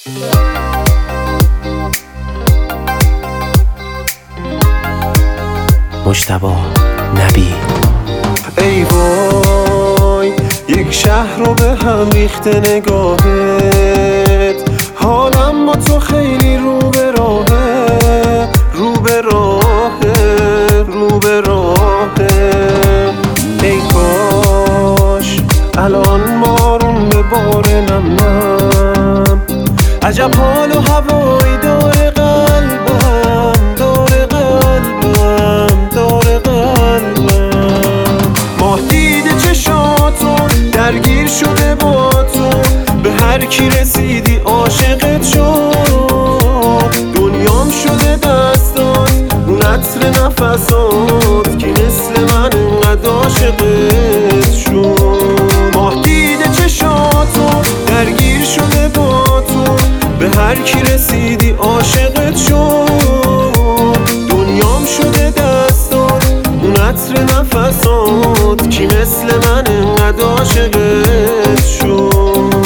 مجتبی نبی. ای وای یک شهر رو به هم ریخته نگاهت، حالم با تو خیلی رو به راهه، رو به راهه، رو به راهه. ای کاش الان بارون به بار نم نم، عجب حال و هوایی داره قلبم، داره قلبم، داره قلبم. ماه دیده چشاتو درگیر شده با تو، به هر کی رسیدی عاشقت شد. دنیام شده دستات اون عطر نفسات، کی مثل من انقدر عاشقت شد. ماه دیده چشاتو درگیر شده با تو، به هر کی رسیدی عاشقت شد. دنیام شده دستات اون عطر نفسات، کی مثل من انقدر عاشقت شد.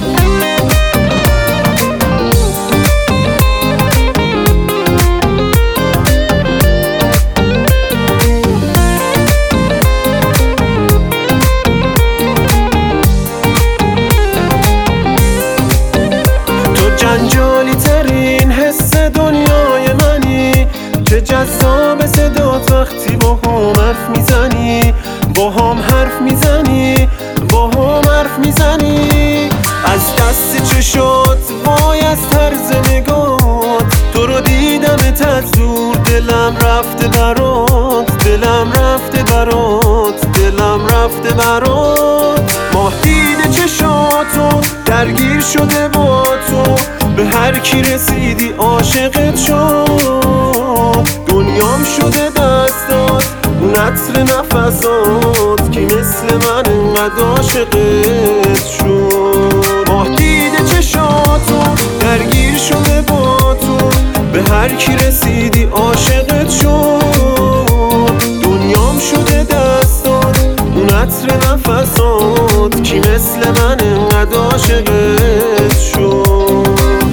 جنجالی ترین حس دنیای منی، چه جذاب صدات وقتی با هم حرف میزنی، با هم حرف میزنی، با هم حرف میزنی. از دست چشات وای از طرز نگات، تو رو دیدم تزور دلم رفته برات، دلم رفته برات، دلم رفته برات. ماه دیده چشاتو درگیر شده با تو، به هر کی رسیدی عاشقت شد. دنیام شده دستات اون عطر نفسات، کی مثل من انقدر عاشقت شد. ماه دیده چشاتو درگیر شده با تو، به هر کی رسیدی عاشقت شد. دنیام شده دستات اون عطر نفسات، کی مثل من انقدر عاشقت شد.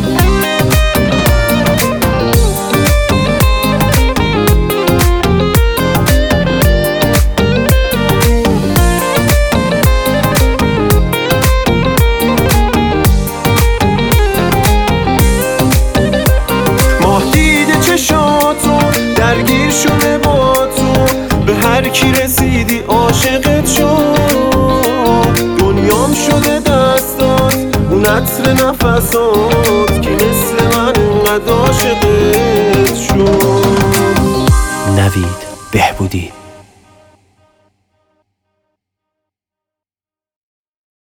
درگیر شده با تو، به هر کی رسیدی عاشقت شد. دنیام شده دستات اون عطر نفسات، کی مثل من انقدر عاشقت شد. نوید بهبودی.